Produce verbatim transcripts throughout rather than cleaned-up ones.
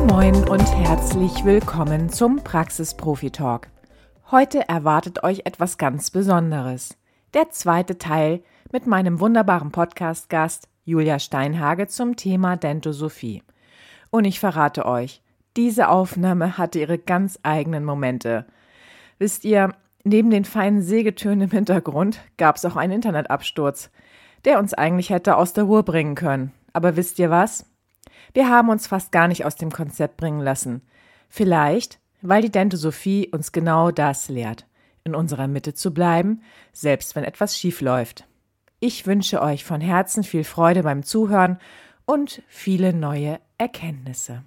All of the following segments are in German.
Moin und herzlich willkommen zum Praxis-Profi-Talk. Heute erwartet euch etwas ganz Besonderes. Der zweite Teil mit meinem wunderbaren Podcast-Gast Julia Steinhage zum Thema Dentosophie. Und ich verrate euch, diese Aufnahme hatte ihre ganz eigenen Momente. Wisst ihr, neben den feinen Sägetönen im Hintergrund gab es auch einen Internetabsturz, der uns eigentlich hätte aus der Ruhe bringen können. Aber wisst ihr was? Wir haben uns fast gar nicht aus dem Konzept bringen lassen. Vielleicht, weil die Dentosophie uns genau das lehrt, in unserer Mitte zu bleiben, selbst wenn etwas schief läuft. Ich wünsche euch von Herzen viel Freude beim Zuhören und viele neue Erkenntnisse.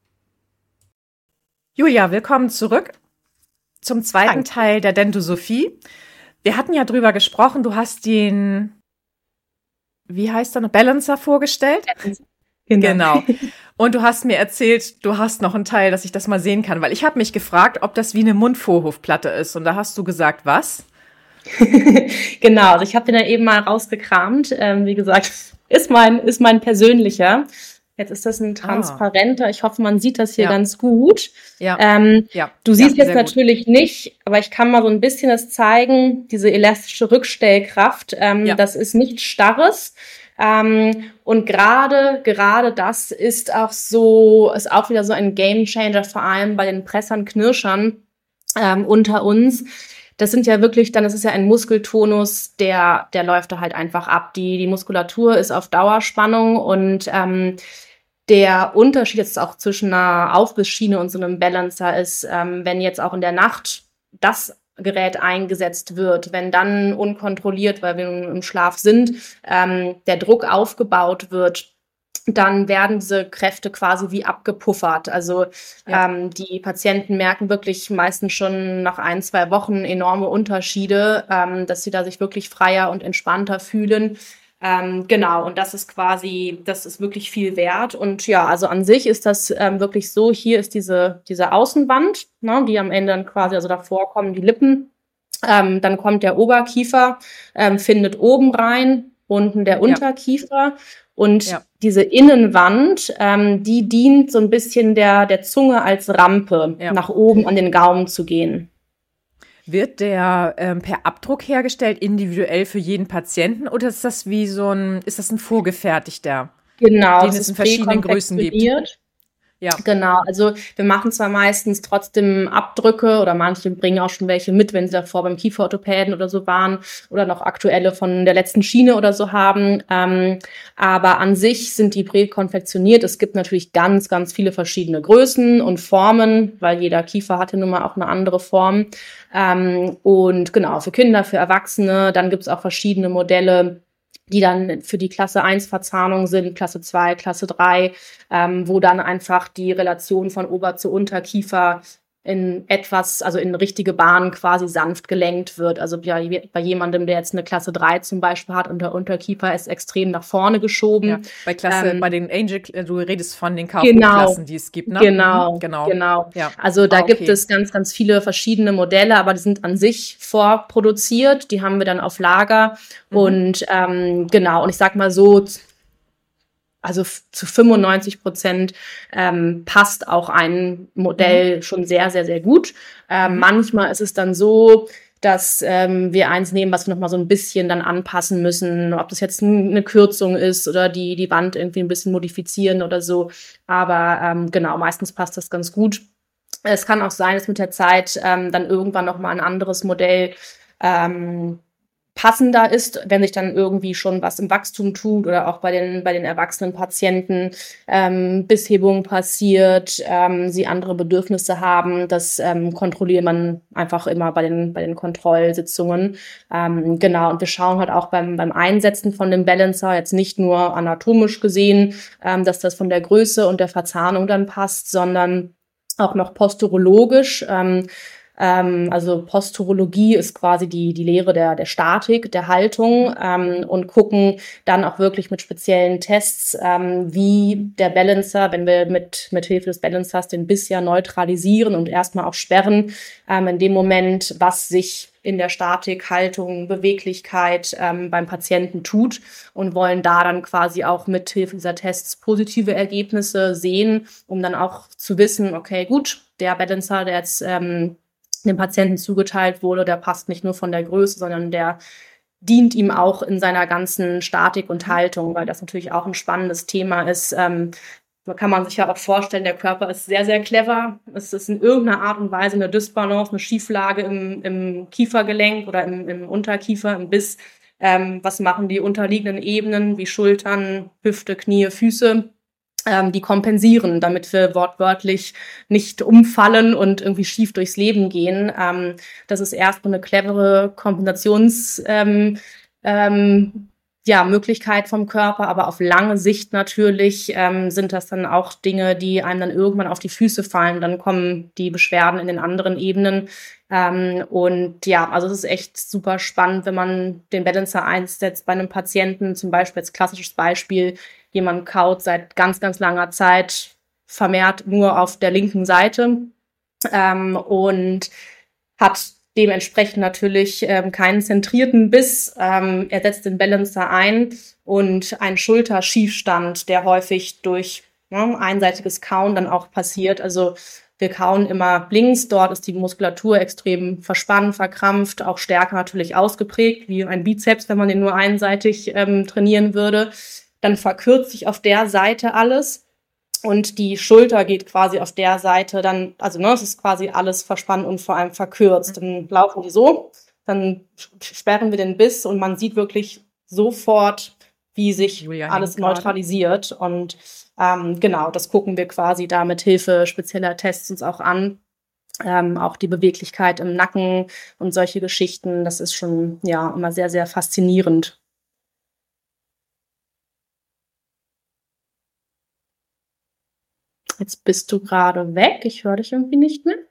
Julia, willkommen zurück zum zweiten Danke. Teil der Dentosophie. Wir hatten ja drüber gesprochen, du hast den, wie heißt der noch, Balancer vorgestellt? Genau. Genau. Und du hast mir erzählt, du hast noch einen Teil, dass ich das mal sehen kann, weil ich habe mich gefragt, ob das wie eine Mundvorhofplatte ist. Und da hast du gesagt, was? Genau, also ich habe den dann eben mal rausgekramt. Ähm, wie gesagt, ist mein, ist mein persönlicher. Jetzt ist das ein transparenter. Ah. Ich hoffe, man sieht das hier ja. ganz gut. Ja. Ähm, ja. Du siehst ja, jetzt natürlich gut. nicht, aber ich kann mal so ein bisschen das zeigen. Diese elastische Rückstellkraft, ähm, ja. das ist nichts Starres. Ähm, und gerade, gerade das ist auch so, ist auch wieder so ein Gamechanger, vor allem bei den Pressern, Knirschern, ähm, unter uns. Das sind ja wirklich dann, das ist ja ein Muskeltonus, der, der läuft da halt einfach ab. Die, die Muskulatur ist auf Dauerspannung und, ähm, der Unterschied jetzt auch zwischen einer Aufbissschiene und so einem Balancer ist, ähm, wenn jetzt auch in der Nacht das Gerät eingesetzt wird, wenn dann unkontrolliert, weil wir im Schlaf sind, ähm, der Druck aufgebaut wird, dann werden diese Kräfte quasi wie abgepuffert. Also ja. ähm, die Patienten merken wirklich meistens schon nach ein, zwei Wochen enorme Unterschiede, ähm, dass sie da sich wirklich freier und entspannter fühlen. Ähm, genau, und das ist quasi, das ist wirklich viel wert. Und ja, also an sich ist das ähm, wirklich so, hier ist diese diese Außenwand, ne, die am Ende dann quasi, also davor kommen die Lippen, ähm, dann kommt der Oberkiefer, ähm, findet oben rein, unten der Unterkiefer ja. und ja. diese Innenwand, ähm, die dient so ein bisschen der der Zunge als Rampe, ja. nach oben an den Gaumen zu gehen. Wird der ähm, per Abdruck hergestellt, individuell für jeden Patienten, oder ist das wie so ein, ist das ein vorgefertigter, genau, den es in verschiedenen Größen gibt? Ja. Genau, also wir machen zwar meistens trotzdem Abdrücke oder manche bringen auch schon welche mit, wenn sie davor beim Kieferorthopäden oder so waren oder noch aktuelle von der letzten Schiene oder so haben. Ähm, aber an sich sind die präkonfektioniert. Es gibt natürlich ganz, ganz viele verschiedene Größen und Formen, weil jeder Kiefer hatte nun mal auch eine andere Form. Ähm, und genau, für Kinder, für Erwachsene, dann gibt es auch verschiedene Modelle, die dann für die Klasse eins Verzahnung sind, Klasse zwei, Klasse drei, ähm, wo dann einfach die Relation von Ober- zu Unterkiefer in etwas, also in richtige Bahn quasi sanft gelenkt wird. Also bei, bei jemandem, der jetzt eine Klasse drei zum Beispiel hat und der Unterkiefer ist extrem nach vorne geschoben. Ja, bei Klasse, ähm, bei den Angel, du redest von den Kaufklassen, genau, die es gibt, ne? Genau, mhm, genau. genau. Ja. Also da ah, okay. gibt es ganz, ganz viele verschiedene Modelle, aber die sind an sich vorproduziert. Die haben wir dann auf Lager mhm. und ähm, genau. Und ich sag mal so, also zu fünfundneunzig Prozent ähm, passt auch ein Modell mhm. schon sehr, sehr, sehr gut. Ähm, mhm. Manchmal ist es dann so, dass ähm, wir eins nehmen, was wir noch mal so ein bisschen dann anpassen müssen, ob das jetzt eine Kürzung ist oder die die Wand irgendwie ein bisschen modifizieren oder so. Aber ähm, genau, meistens passt das ganz gut. Es kann auch sein, dass mit der Zeit ähm, dann irgendwann noch mal ein anderes Modell ähm, passender ist, wenn sich dann irgendwie schon was im Wachstum tut oder auch bei den bei den erwachsenen Patienten ähm, Bisshebung passiert, ähm, sie andere Bedürfnisse haben. Das ähm, kontrolliert man einfach immer bei den bei den Kontrollsitzungen. Ähm, genau, und wir schauen halt auch beim beim Einsetzen von dem Balancer jetzt nicht nur anatomisch gesehen, ähm, dass das von der Größe und der Verzahnung dann passt, sondern auch noch posturologisch. Ähm, Also Posturologie ist quasi die die Lehre der der Statik, der Haltung, ähm, und gucken dann auch wirklich mit speziellen Tests, ähm, wie der Balancer, wenn wir mit mit Hilfe des Balancers den Biss ja neutralisieren und erstmal auch sperren, ähm, in dem Moment, was sich in der Statik, Haltung, Beweglichkeit ähm, beim Patienten tut und wollen da dann quasi auch mit Hilfe dieser Tests positive Ergebnisse sehen, um dann auch zu wissen, okay, gut, der Balancer, der jetzt ähm, dem Patienten zugeteilt wurde, der passt nicht nur von der Größe, sondern der dient ihm auch in seiner ganzen Statik und Haltung, weil das natürlich auch ein spannendes Thema ist. Ähm, da kann man sich ja auch vorstellen, der Körper ist sehr, sehr clever. Es ist in irgendeiner Art und Weise eine Dysbalance, eine Schieflage im, im Kiefergelenk oder im, im Unterkiefer, im Biss. Ähm, was machen die unterliegenden Ebenen wie Schultern, Hüfte, Knie, Füße? Ähm, die kompensieren, damit wir wortwörtlich nicht umfallen und irgendwie schief durchs Leben gehen. Ähm, das ist erstmal eine clevere Kompensations- ähm, ähm, ja, Möglichkeit vom Körper, aber auf lange Sicht natürlich ähm, sind das dann auch Dinge, die einem dann irgendwann auf die Füße fallen. Dann kommen die Beschwerden in den anderen Ebenen. Ähm, und ja, also es ist echt super spannend, wenn man den Balancer einsetzt bei einem Patienten, zum Beispiel als klassisches Beispiel, jemand kaut seit ganz, ganz langer Zeit vermehrt nur auf der linken Seite ähm, und hat dementsprechend natürlich ähm, keinen zentrierten Biss. Ähm, er setzt den Balancer ein und ein Schulterschiefstand, der häufig durch ne, einseitiges Kauen dann auch passiert. Also wir kauen immer links, dort ist die Muskulatur extrem verspannt, verkrampft, auch stärker natürlich ausgeprägt, wie ein Bizeps, wenn man den nur einseitig ähm, trainieren würde. Dann verkürzt sich auf der Seite alles. Und die Schulter geht quasi auf der Seite dann, also ne, es ist quasi alles verspannt und vor allem verkürzt. Dann laufen die so, dann sperren wir den Biss und man sieht wirklich sofort, wie sich Julia alles neutralisiert. Und ähm, genau, das gucken wir quasi da mit Hilfe spezieller Tests uns auch an. Ähm, auch die Beweglichkeit im Nacken und solche Geschichten, das ist schon ja immer sehr, sehr faszinierend. Jetzt bist du gerade weg. Ich höre dich irgendwie nicht mehr.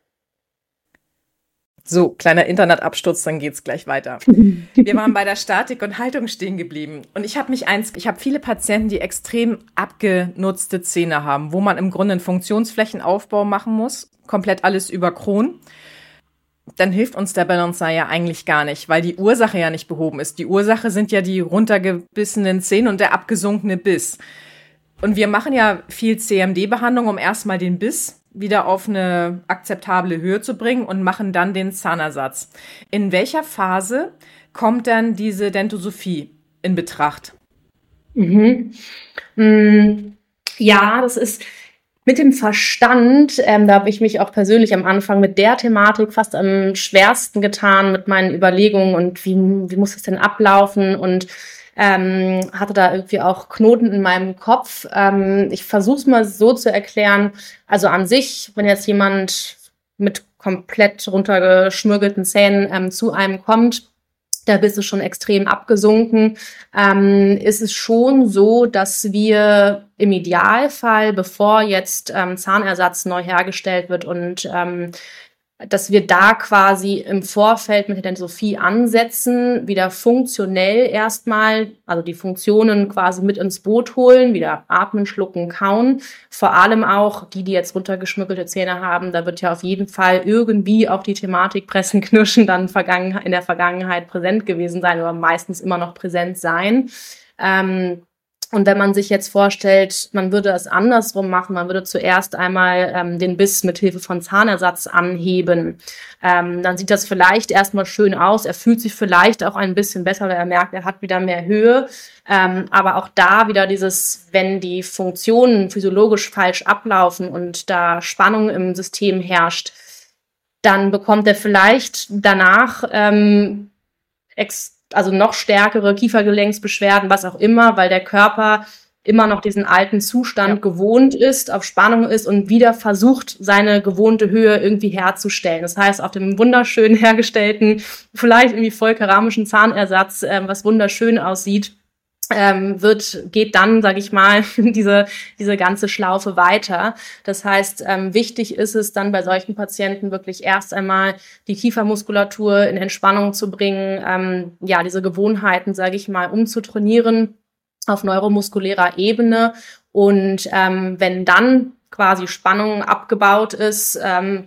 So, kleiner Internetabsturz, dann geht's gleich weiter. Wir waren bei der Statik und Haltung stehen geblieben. Und ich habe mich eins, ich habe viele Patienten, die extrem abgenutzte Zähne haben, wo man im Grunde einen Funktionsflächenaufbau machen muss. Komplett alles über Kron. Dann hilft uns der Balancer ja eigentlich gar nicht, weil die Ursache ja nicht behoben ist. Die Ursache sind ja die runtergebissenen Zähne und der abgesunkene Biss. Und wir machen ja viel C M D-Behandlung, um erstmal den Biss wieder auf eine akzeptable Höhe zu bringen und machen dann den Zahnersatz. In welcher Phase kommt dann diese Dentosophie in Betracht? Mhm. Mm, ja, das ist mit dem Verstand, ähm, da habe ich mich auch persönlich am Anfang mit der Thematik fast am schwersten getan, mit meinen Überlegungen und wie, wie muss das denn ablaufen und Ähm, hatte da irgendwie auch Knoten in meinem Kopf. Ähm, ich versuche es mal so zu erklären. Also an sich, wenn jetzt jemand mit komplett runtergeschmürgelten Zähnen ähm, zu einem kommt, der Biss ist schon extrem abgesunken, ähm, ist es schon so, dass wir im Idealfall, bevor jetzt ähm, Zahnersatz neu hergestellt wird und ähm, dass wir da quasi im Vorfeld mit der Dentosophie ansetzen, wieder funktionell erstmal, also die Funktionen quasi mit ins Boot holen, wieder atmen, schlucken, kauen. Vor allem auch die, die jetzt runtergeschmückelte Zähne haben, da wird ja auf jeden Fall irgendwie auch die Thematik Pressen, Knirschen dann in der Vergangenheit präsent gewesen sein oder meistens immer noch präsent sein. Ähm, Und wenn man sich jetzt vorstellt, man würde es andersrum machen, man würde zuerst einmal ähm, den Biss mit Hilfe von Zahnersatz anheben, ähm, dann sieht das vielleicht erstmal schön aus. Er fühlt sich vielleicht auch ein bisschen besser, weil er merkt, er hat wieder mehr Höhe. Ähm, aber auch da wieder dieses, wenn die Funktionen physiologisch falsch ablaufen und da Spannung im System herrscht, dann bekommt er vielleicht danach ähm, ex also noch stärkere Kiefergelenksbeschwerden, was auch immer, weil der Körper immer noch diesen alten Zustand ja. gewohnt ist, auf Spannung ist und wieder versucht, seine gewohnte Höhe irgendwie herzustellen. Das heißt, auf dem wunderschön hergestellten, vielleicht irgendwie voll keramischen Zahnersatz, äh, was wunderschön aussieht, ähm, wird, geht dann, sage ich mal, diese diese ganze Schlaufe weiter. Das heißt, ähm, wichtig ist es dann bei solchen Patienten wirklich erst einmal die Kiefermuskulatur in Entspannung zu bringen, ähm, ja, diese Gewohnheiten, sage ich mal, umzutrainieren auf neuromuskulärer Ebene. Und ähm, wenn dann quasi Spannung abgebaut ist, ähm,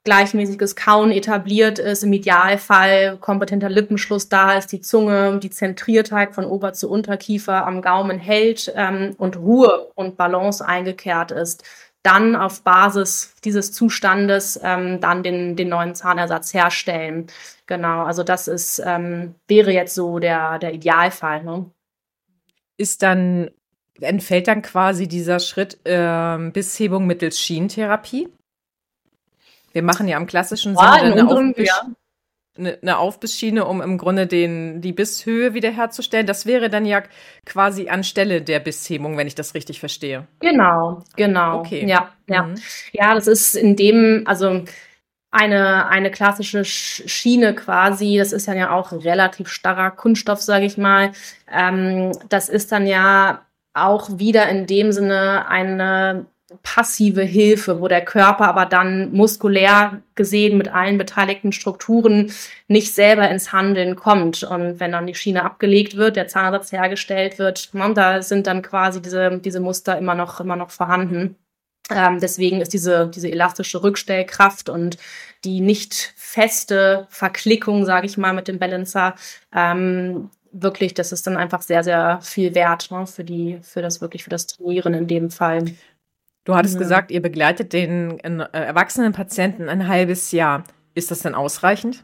gleichmäßiges Kauen etabliert ist, im Idealfall kompetenter Lippenschluss da ist, die Zunge, die Zentriertheit von Ober- zu Unterkiefer am Gaumen hält ähm, und Ruhe und Balance eingekehrt ist, dann auf Basis dieses Zustandes ähm, dann den, den neuen Zahnersatz herstellen. Genau, also das ist ähm, wäre jetzt so der, der Idealfall. Ne? Ist dann, entfällt dann quasi dieser Schritt ähm, Bisshebung mittels Schienentherapie? Wir machen ja im klassischen Ja, Sinne in eine, unserem, Aufbiss, ja. eine, eine Aufbissschiene, um im Grunde den, die Bisshöhe wiederherzustellen. Das wäre dann ja quasi anstelle der Bisshebung, wenn ich das richtig verstehe. Genau, genau. Okay. Ja, ja. Mhm. Ja, das ist in dem, also eine, eine klassische Sch- Schiene quasi, das ist dann ja auch relativ starrer Kunststoff, sage ich mal. Ähm, das ist dann ja auch wieder in dem Sinne eine passive Hilfe, wo der Körper aber dann muskulär gesehen mit allen beteiligten Strukturen nicht selber ins Handeln kommt. Und wenn dann die Schiene abgelegt wird, der Zahnersatz hergestellt wird, ne, da sind dann quasi diese, diese Muster immer noch, immer noch vorhanden. Ähm, deswegen ist diese, diese elastische Rückstellkraft und die nicht feste Verklickung, sage ich mal, mit dem Balancer, ähm, wirklich, das ist dann einfach sehr, sehr viel wert, ne, für die, für das wirklich, für das Trainieren in dem Fall. Du hattest Ja. gesagt, ihr begleitet den äh, erwachsenen Patienten ein halbes Jahr. Ist das denn ausreichend?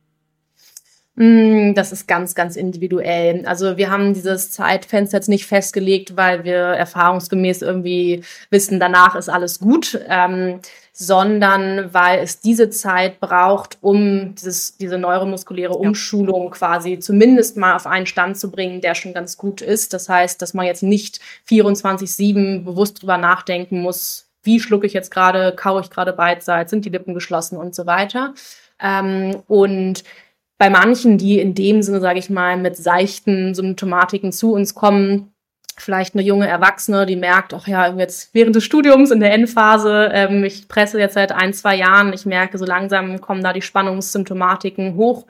Das ist ganz, ganz individuell. Also wir haben dieses Zeitfenster jetzt nicht festgelegt, weil wir erfahrungsgemäß irgendwie wissen, danach ist alles gut, ähm, sondern weil es diese Zeit braucht, um dieses, diese neuromuskuläre Umschulung quasi zumindest mal auf einen Stand zu bringen, der schon ganz gut ist. Das heißt, dass man jetzt nicht vierundzwanzig sieben bewusst drüber nachdenken muss, wie schlucke ich jetzt gerade, kaue ich gerade beidseits, sind die Lippen geschlossen und so weiter. Ähm, und bei manchen, die in dem Sinne, sage ich mal, mit seichten Symptomatiken zu uns kommen, vielleicht eine junge Erwachsene, die merkt, ach ja, jetzt während des Studiums in der Endphase, ähm, ich presse jetzt seit ein, zwei Jahren, ich merke, so langsam kommen da die Spannungssymptomatiken hoch.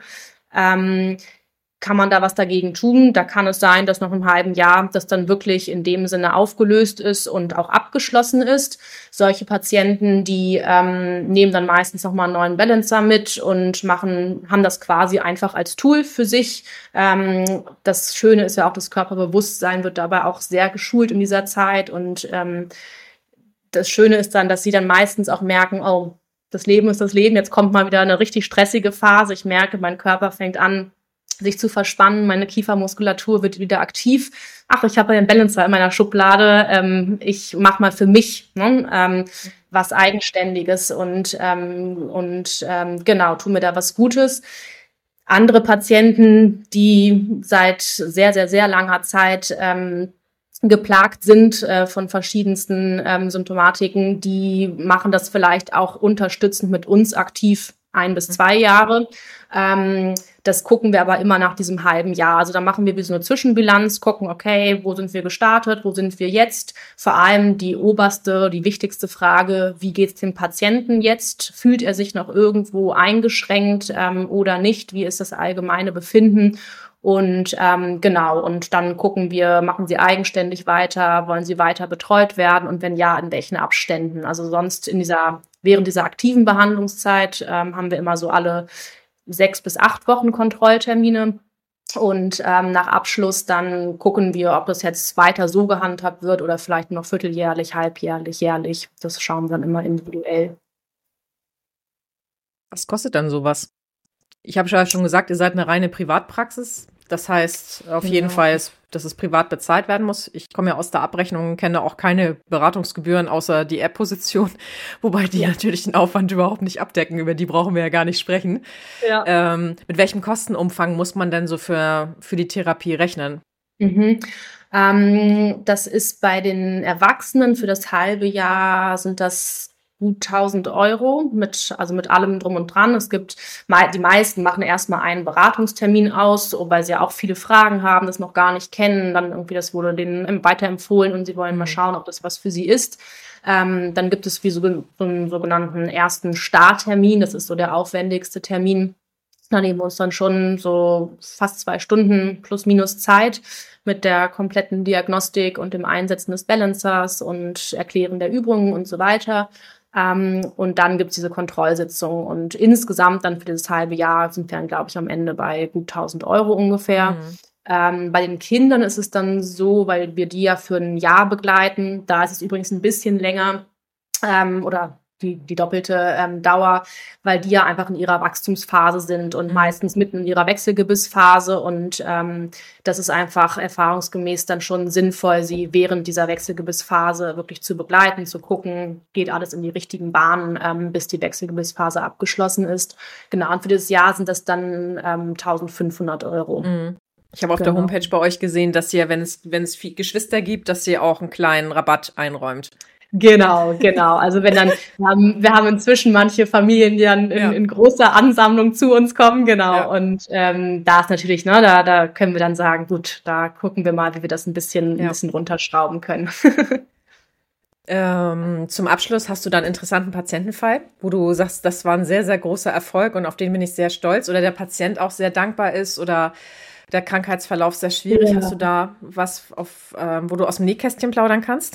Ähm, kann man da was dagegen tun? Da kann es sein, dass nach einem halben Jahr das dann wirklich in dem Sinne aufgelöst ist und auch abgeschlossen ist. Solche Patienten, die ähm, nehmen dann meistens nochmal einen neuen Balancer mit und machen, haben das quasi einfach als Tool für sich. Ähm, das Schöne ist ja auch, das Körperbewusstsein wird dabei auch sehr geschult in dieser Zeit. Und ähm, das Schöne ist dann, dass sie dann meistens auch merken, oh, das Leben ist das Leben, jetzt kommt mal wieder eine richtig stressige Phase. Ich merke, mein Körper fängt an, sich zu verspannen, meine Kiefermuskulatur wird wieder aktiv. Ach, ich habe einen Balancer in meiner Schublade. Ähm, ich mache mal für mich ne, ähm, was Eigenständiges und ähm, und ähm, genau, tu mir da was Gutes. Andere Patienten, die seit sehr, sehr, sehr langer Zeit ähm, geplagt sind äh, von verschiedensten ähm, Symptomatiken, die machen das vielleicht auch unterstützend mit uns aktiv ein bis zwei Jahre. Ähm, das gucken wir aber immer nach diesem halben Jahr. Also da machen wir wie so eine Zwischenbilanz, gucken, okay, wo sind wir gestartet, wo sind wir jetzt? Vor allem die oberste, die wichtigste Frage, wie geht's dem Patienten jetzt? Fühlt er sich noch irgendwo eingeschränkt ähm, oder nicht? Wie ist das allgemeine Befinden? Und ähm, genau, und dann gucken wir, machen sie eigenständig weiter, wollen sie weiter betreut werden und wenn ja, in welchen Abständen? Also sonst in dieser, während dieser aktiven Behandlungszeit ähm, haben wir immer so alle sechs bis acht Wochen Kontrolltermine. Und ähm, nach Abschluss dann gucken wir, ob das jetzt weiter so gehandhabt wird oder vielleicht noch vierteljährlich, halbjährlich, jährlich. Das schauen wir dann immer individuell. Was kostet dann sowas? Ich habe ja schon gesagt, ihr seid eine reine Privatpraxis. Das heißt auf jeden Ja. Fall, dass es privat bezahlt werden muss. Ich komme ja aus der Abrechnung, kenne auch keine Beratungsgebühren außer die App-Position, wobei die Ja. natürlich den Aufwand überhaupt nicht abdecken. Über die brauchen wir ja gar nicht sprechen. Ja. Ähm, mit welchem Kostenumfang muss man denn so für, für die Therapie rechnen? Mhm. Ähm, das ist bei den Erwachsenen für das halbe Jahr sind das gut tausend Euro mit, also mit allem drum und dran. Es gibt, die meisten machen erstmal einen Beratungstermin aus, weil sie ja auch viele Fragen haben, das noch gar nicht kennen. Dann irgendwie, das wurde denen weiterempfohlen und sie wollen mal schauen, ob das was für sie ist. Ähm, dann gibt es wie so, so einen sogenannten ersten Starttermin. Das ist so der aufwendigste Termin. Da nehmen wir uns dann schon so fast zwei Stunden plus minus Zeit mit der kompletten Diagnostik und dem Einsetzen des Balancers und Erklären der Übungen und so weiter. Ähm, und dann gibt's diese Kontrollsitzung. Und insgesamt dann für dieses halbe Jahr sind wir dann, glaube ich, am Ende bei gut tausend Euro ungefähr. Mhm. Ähm, bei den Kindern ist es dann so, weil wir die ja für ein Jahr begleiten. Da ist es übrigens ein bisschen länger ähm, oder die, die doppelte ähm, Dauer, weil die ja einfach in ihrer Wachstumsphase sind und mhm. meistens mitten in ihrer Wechselgebissphase. Und ähm, das ist einfach erfahrungsgemäß dann schon sinnvoll, sie während dieser Wechselgebissphase wirklich zu begleiten, zu gucken, geht alles in die richtigen Bahnen, ähm, bis die Wechselgebissphase abgeschlossen ist. Genau, und für dieses Jahr sind das dann ähm, eintausendfünfhundert Euro. Mhm. Ich habe auf genau. der Homepage bei euch gesehen, dass ihr, wenn es, wenn es viel Geschwister gibt, dass ihr auch einen kleinen Rabatt einräumt. Genau, genau. Also wenn dann, wir haben, wir haben inzwischen manche Familien, die dann in, ja. in großer Ansammlung zu uns kommen, genau. Ja. Und ähm, da ist natürlich, ne, da, da können wir dann sagen, gut, da gucken wir mal, wie wir das ein bisschen, ja. ein bisschen runterschrauben können. ähm, zum Abschluss hast du da einen interessanten Patientenfall, wo du sagst, das war ein sehr, sehr großer Erfolg und auf den bin ich sehr stolz, oder der Patient auch sehr dankbar ist, oder der Krankheitsverlauf sehr schwierig. Ja. Hast du da was, auf, ähm, wo du aus dem Nähkästchen plaudern kannst?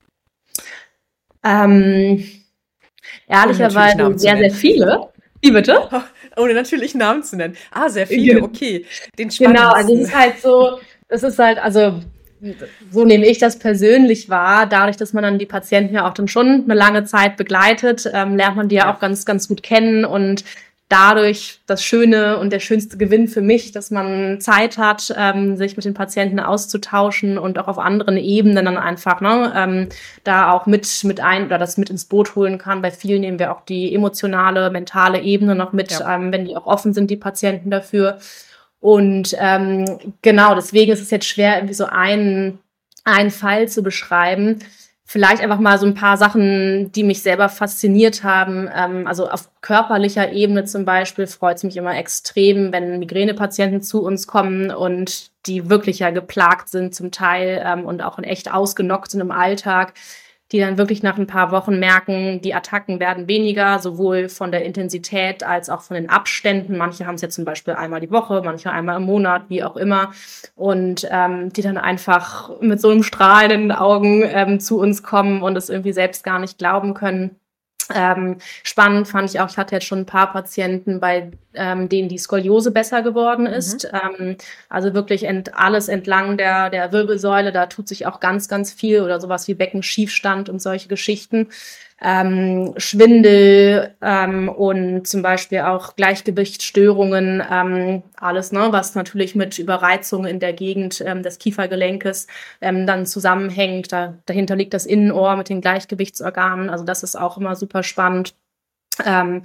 Ähm, ehrlicherweise sehr, sehr viele. Wie bitte? Ohne natürlich Namen zu nennen. Ah, sehr viele, okay. Den spannendsten. Genau, also es ist halt so, es ist halt, also so nehme ich das persönlich wahr, dadurch, dass man dann die Patienten ja auch dann schon eine lange Zeit begleitet, ähm, lernt man die ja, ja auch ganz, ganz gut kennen, und dadurch das Schöne und der schönste Gewinn für mich, dass man Zeit hat, ähm, sich mit den Patienten auszutauschen und auch auf anderen Ebenen dann einfach ne, ähm, da auch mit mit ein oder das mit ins Boot holen kann. Bei vielen nehmen wir auch die emotionale, mentale Ebene noch mit, ja. ähm, wenn die auch offen sind, die Patienten dafür. Und ähm, genau, deswegen ist es jetzt schwer, irgendwie so einen, einen Fall zu beschreiben. Vielleicht einfach mal so ein paar Sachen, die mich selber fasziniert haben. Ähm, also auf körperlicher Ebene zum Beispiel freut es mich immer extrem, wenn Migränepatienten zu uns kommen und die wirklich ja geplagt sind zum Teil ähm, und auch in echt ausgenockt sind im Alltag, die dann wirklich nach ein paar Wochen merken, die Attacken werden weniger, sowohl von der Intensität als auch von den Abständen. Manche haben es jetzt zum Beispiel einmal die Woche, manche einmal im Monat, wie auch immer. Und ähm, die dann einfach mit so einem Strahlen in den Augen ähm, zu uns kommen und es irgendwie selbst gar nicht glauben können. Ähm, spannend fand ich auch, ich hatte jetzt schon ein paar Patienten, bei ähm, denen die Skoliose besser geworden ist. Mhm. Ähm, also wirklich ent, alles entlang der, der Wirbelsäule, da tut sich auch ganz, ganz viel, oder sowas wie Beckenschiefstand und solche Geschichten. Ähm, Schwindel ähm, und zum Beispiel auch Gleichgewichtsstörungen, ähm, alles, ne, was natürlich mit Überreizung in der Gegend ähm, des Kiefergelenkes ähm, dann zusammenhängt. Da, dahinter liegt das Innenohr mit den Gleichgewichtsorganen. Also das ist auch immer super spannend. Ähm,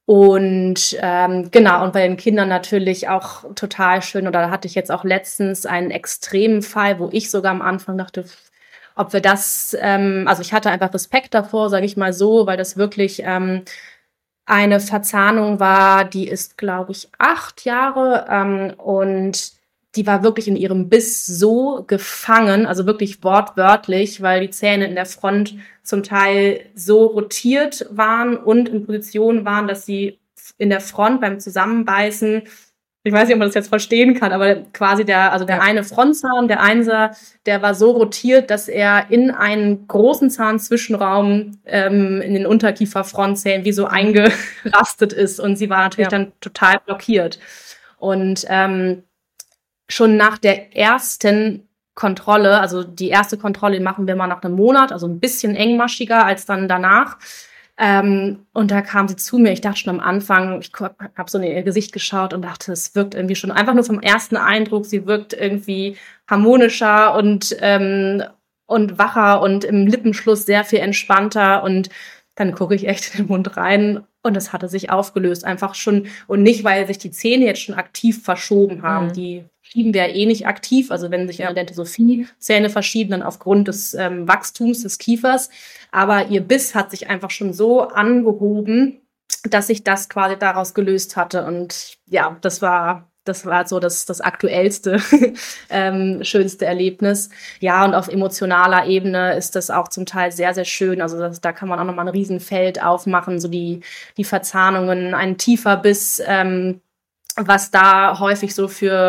und ähm, genau, und bei den Kindern natürlich auch total schön. Oder da hatte ich jetzt auch letztens einen extremen Fall, wo ich sogar am Anfang dachte, ob wir das, ähm, also ich hatte einfach Respekt davor, sage ich mal so, weil das wirklich ähm, eine Verzahnung war, die ist, glaube ich, acht Jahre ähm, und die war wirklich in ihrem Biss so gefangen, also wirklich wortwörtlich, weil die Zähne in der Front zum Teil so rotiert waren und in Position waren, dass sie in der Front beim Zusammenbeißen, ich weiß nicht, ob man das jetzt verstehen kann, aber quasi der, also der eine Frontzahn, der Einser, der war so rotiert, dass er in einen großen Zahnzwischenraum ähm, in den Unterkieferfrontzähnen wie so eingerastet ist, und sie war natürlich ja. dann total blockiert. Und ähm, schon nach der ersten Kontrolle, also die erste Kontrolle machen wir mal nach einem Monat, also ein bisschen engmaschiger als dann danach. Ähm, und da kam sie zu mir. Ich dachte schon am Anfang, ich habe so in ihr Gesicht geschaut und dachte, es wirkt irgendwie schon einfach nur vom ersten Eindruck, sie wirkt irgendwie harmonischer und ähm, und wacher und im Lippenschluss sehr viel entspannter. Und dann gucke ich echt in den Mund rein und es hatte sich aufgelöst, einfach schon, und nicht, weil sich die Zähne jetzt schon aktiv verschoben haben. Mhm. Die schieben wir ja eh nicht aktiv, also wenn sich in der Dentosophie Zähne verschieben, dann aufgrund des ähm, Wachstums des Kiefers. Aber ihr Biss hat sich einfach schon so angehoben, dass sich das quasi daraus gelöst hatte. Und ja, das war das war so das das aktuellste, ähm, schönste Erlebnis. Ja, und auf emotionaler Ebene ist das auch zum Teil sehr, sehr schön. Also das, da kann man auch nochmal ein Riesenfeld aufmachen, so die die Verzahnungen, ein tiefer Biss, ähm, was da häufig so für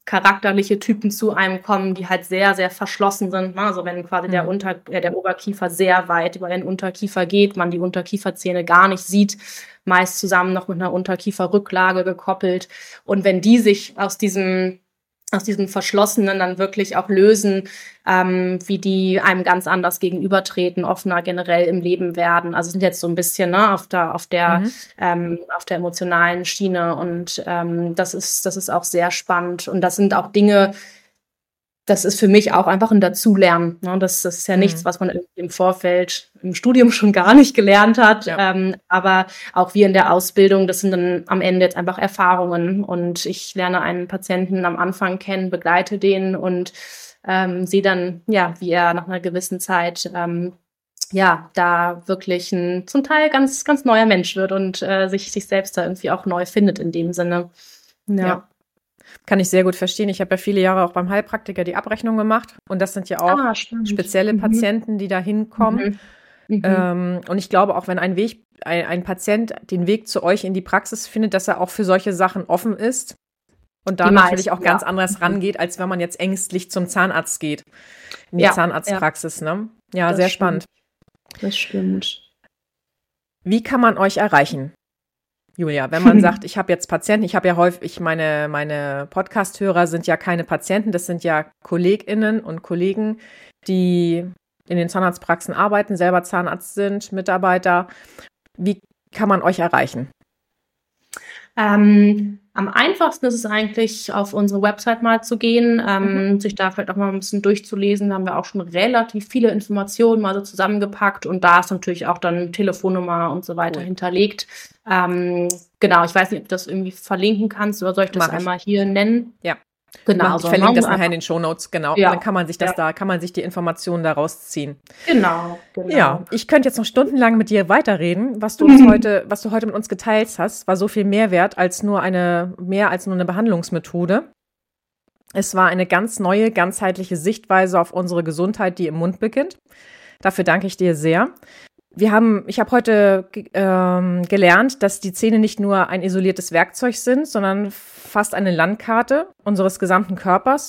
charakterliche Typen zu einem kommen, die halt sehr, sehr verschlossen sind. Also wenn quasi mhm. der, Unter, äh, der Oberkiefer sehr weit über den Unterkiefer geht, man die Unterkieferzähne gar nicht sieht, meist zusammen noch mit einer Unterkieferrücklage gekoppelt. Und wenn die sich aus diesem aus diesen Verschlossenen dann wirklich auch lösen, ähm, wie die einem ganz anders gegenübertreten, offener generell im Leben werden. Also sind jetzt so ein bisschen ne, auf der auf der mhm. ähm, auf der emotionalen Schiene und ähm, das ist das ist auch sehr spannend und das sind auch Dinge. Das ist für mich auch einfach ein Dazulernen. Ne? Das, das ist ja mhm. nichts, was man im Vorfeld im Studium schon gar nicht gelernt hat. Ja. Ähm, aber auch wir in der Ausbildung, das sind dann am Ende jetzt einfach Erfahrungen. Und ich lerne einen Patienten am Anfang kennen, begleite den und ähm, sehe dann, ja, wie er nach einer gewissen Zeit ähm, ja da wirklich ein zum Teil ganz, ganz neuer Mensch wird und äh, sich, sich selbst da irgendwie auch neu findet in dem Sinne. Ja. ja. Kann ich sehr gut verstehen. Ich habe ja viele Jahre auch beim Heilpraktiker die Abrechnung gemacht. Und das sind ja auch ah, spezielle mhm. Patienten, die da hinkommen. Mhm. Mhm. Ähm, und ich glaube auch, wenn ein Weg, ein, ein Patient den Weg zu euch in die Praxis findet, dass er auch für solche Sachen offen ist. Und da natürlich auch ganz ja. anders rangeht, als wenn man jetzt ängstlich zum Zahnarzt geht. In die ja, Zahnarztpraxis, ja. ne? Ja, das sehr stimmt. spannend. Das stimmt. Wie kann man euch erreichen? Julia, wenn man sagt, ich habe jetzt Patienten, ich habe ja häufig, meine, meine Podcast-Hörer sind ja keine Patienten, das sind ja KollegInnen und Kollegen, die in den Zahnarztpraxen arbeiten, selber Zahnarzt sind, Mitarbeiter. Wie kann man euch erreichen? Ähm, am einfachsten ist es eigentlich, auf unsere Website mal zu gehen, ähm, mhm. sich da vielleicht auch mal ein bisschen durchzulesen. Da haben wir auch schon relativ viele Informationen mal so zusammengepackt und da ist natürlich auch dann Telefonnummer und so weiter cool. hinterlegt. Ähm, genau, ich weiß nicht, ob du das irgendwie verlinken kannst oder soll ich das Mach einmal ich. hier nennen? Ja. Genau, ich verlinke das nachher in den Shownotes, genau. Ja. Dann kann man sich das ja. da, kann man sich die Informationen daraus ziehen. Genau, genau. Ja, ich könnte jetzt noch stundenlang mit dir weiterreden. Was du uns mhm. heute, was du heute mit uns geteilt hast, war so viel Mehrwert als nur eine, mehr als nur eine Behandlungsmethode. Es war eine ganz neue, ganzheitliche Sichtweise auf unsere Gesundheit, die im Mund beginnt. Dafür danke ich dir sehr. Wir haben, ich habe heute ähm, gelernt, dass die Zähne nicht nur ein isoliertes Werkzeug sind, sondern fast eine Landkarte unseres gesamten Körpers.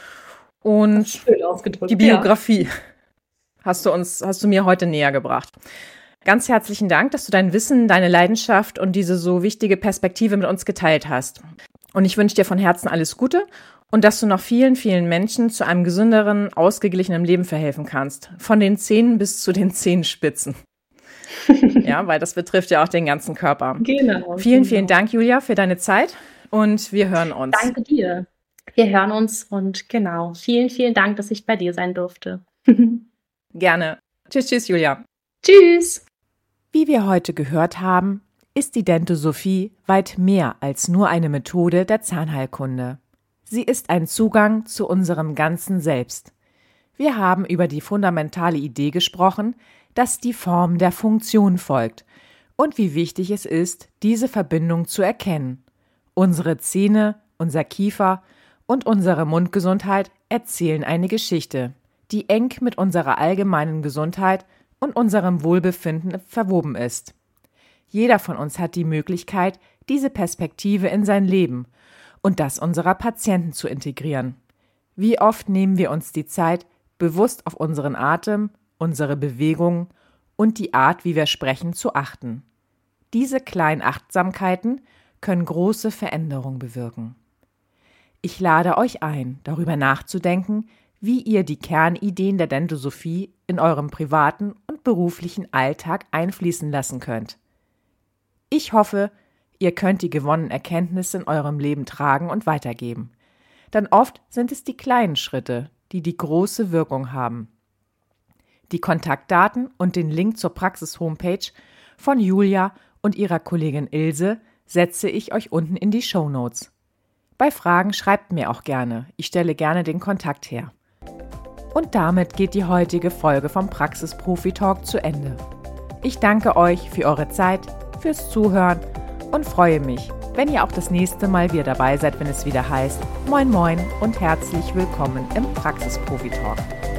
Und die Biografie ja. hast du uns, hast du mir heute näher gebracht. Ganz herzlichen Dank, dass du dein Wissen, deine Leidenschaft und diese so wichtige Perspektive mit uns geteilt hast. Und ich wünsche dir von Herzen alles Gute und dass du noch vielen, vielen Menschen zu einem gesünderen, ausgeglichenen Leben verhelfen kannst. Von den Zähnen bis zu den Zehenspitzen. Ja, weil das betrifft ja auch den ganzen Körper. Genau. Vielen, genau. vielen Dank, Julia, für deine Zeit und wir hören uns. Danke dir. Wir hören uns und genau, vielen, vielen Dank, dass ich bei dir sein durfte. Gerne. Tschüss, tschüss, Julia. Tschüss. Wie wir heute gehört haben, ist die Dentosophie weit mehr als nur eine Methode der Zahnheilkunde. Sie ist ein Zugang zu unserem ganzen Selbst. Wir haben über die fundamentale Idee gesprochen, dass die Form der Funktion folgt und wie wichtig es ist, diese Verbindung zu erkennen. Unsere Zähne, unser Kiefer und unsere Mundgesundheit erzählen eine Geschichte, die eng mit unserer allgemeinen Gesundheit und unserem Wohlbefinden verwoben ist. Jeder von uns hat die Möglichkeit, diese Perspektive in sein Leben und das unserer Patienten zu integrieren. Wie oft nehmen wir uns die Zeit, bewusst auf unseren Atem, unsere Bewegungen und die Art, wie wir sprechen, zu achten. Diese kleinen Achtsamkeiten können große Veränderungen bewirken. Ich lade euch ein, darüber nachzudenken, wie ihr die Kernideen der Dentosophie in eurem privaten und beruflichen Alltag einfließen lassen könnt. Ich hoffe, ihr könnt die gewonnenen Erkenntnisse in eurem Leben tragen und weitergeben. Denn oft sind es die kleinen Schritte, die die große Wirkung haben. Die Kontaktdaten und den Link zur Praxis-Homepage von Julia und ihrer Kollegin Ilse setze ich euch unten in die Shownotes. Bei Fragen schreibt mir auch gerne, ich stelle gerne den Kontakt her. Und damit geht die heutige Folge vom Praxis-Profi-Talk zu Ende. Ich danke euch für eure Zeit, fürs Zuhören und freue mich, wenn ihr auch das nächste Mal wieder dabei seid, wenn es wieder heißt Moin Moin und herzlich willkommen im Praxis-Profi-Talk.